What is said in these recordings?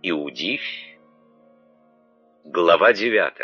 Иудифь, глава 9.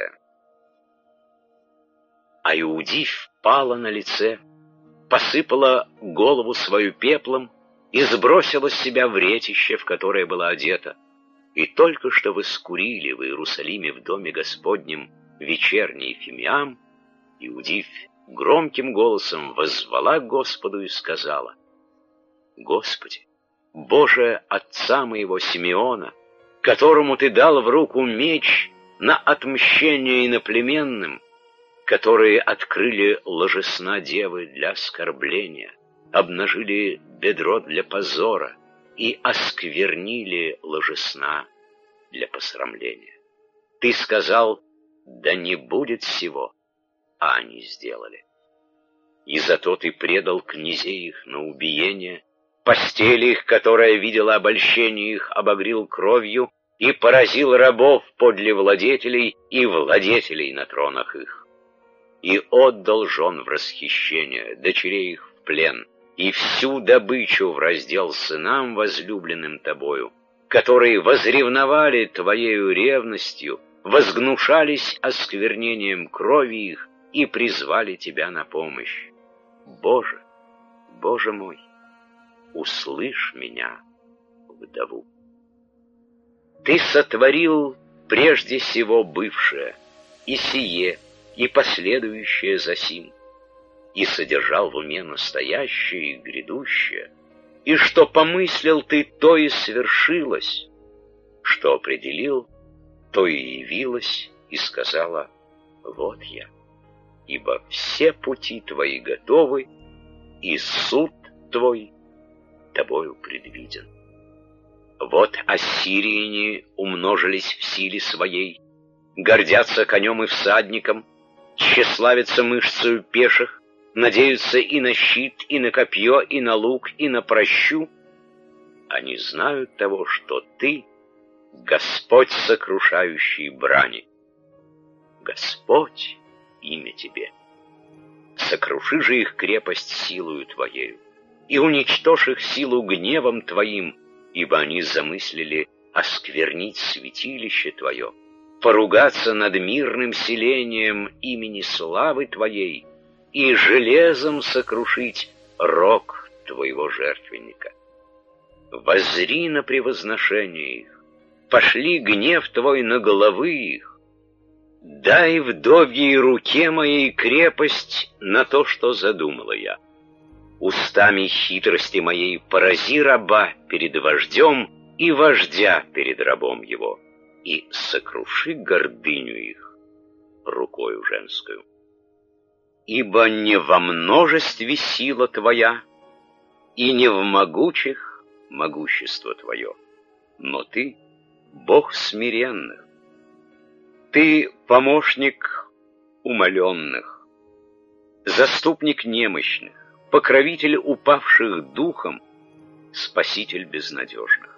А Иудифь пала на лице, посыпала голову свою пеплом и сбросила с себя вретище, в которое была одета. И только что воскурили в Иерусалиме в доме Господнем вечерний фимиам, Иудифь громким голосом воззвала к Господу и сказала: «Господи, Боже отца моего Симеона, которому ты дал в руку меч на отмщение иноплеменным, которые открыли ложесна девы для оскорбления, обнажили бедро для позора и осквернили ложесна для посрамления. Ты сказал: да не будет сего, а они сделали. И зато ты предал князей их на убиение, постели их, которая видела обольщение их, обогрил кровью и поразил рабов подле владетелей и владетелей на тронах их. И отдал жен в расхищение, дочерей их в плен, и всю добычу в раздел сынам, возлюбленным тобою, которые возревновали твоею ревностью, возгнушались осквернением крови их и призвали тебя на помощь. Боже, Боже мой, услышь меня, вдову. Ты сотворил прежде всего бывшее, и сие, и последующее за сим, и содержал в уме настоящее и грядущее, и что помыслил ты, то и свершилось, что определил, то и явилось, и сказала: вот я, ибо все пути твои готовы, и суд твой тобою предвиден. Вот ассирияне умножились в силе своей, гордятся конем и всадником, тщеславятся мышцею пеших, надеются и на щит, и на копье, и на лук, и на прощу. Они знают того, что ты — Господь, сокрушающий брани. Господь — имя тебе. Сокруши же их крепость силою твоею, и уничтожь их силу гневом твоим, ибо они замыслили осквернить святилище твое, поругаться над мирным селением имени славы твоей и железом сокрушить рог твоего жертвенника. Воззри на превозношение их, пошли гнев твой на головы их, дай вдовьей руке моей крепость на то, что задумала я. Устами хитрости моей порази раба перед вождем и вождя перед рабом его, и сокруши гордыню их рукою женскую. Ибо не во множестве сила твоя, и не в могучих могущество твое, но ты — Бог смиренных, ты — помощник умоленных, заступник немощных, покровитель упавших духом, спаситель безнадежных.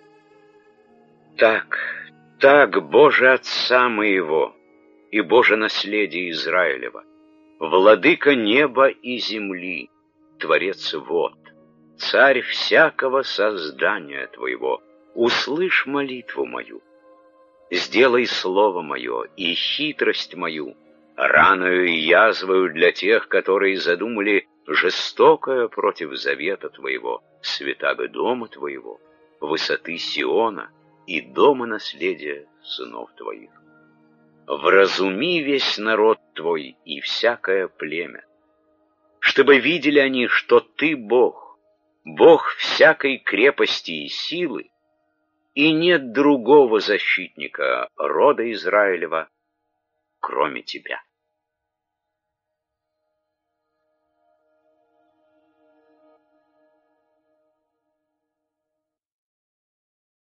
Так, Боже отца моего и Боже наследие Израилева, владыка неба и земли, Творец вод, царь всякого создания твоего, услышь молитву мою, сделай слово мое и хитрость мою раною и язвою для тех, которые задумали жестокое против завета твоего, святаго дома твоего, высоты Сиона и дома наследия сынов твоих. Вразуми весь народ твой и всякое племя, чтобы видели они, что ты Бог, Бог всякой крепости и силы, и нет другого защитника рода Израилева, кроме тебя.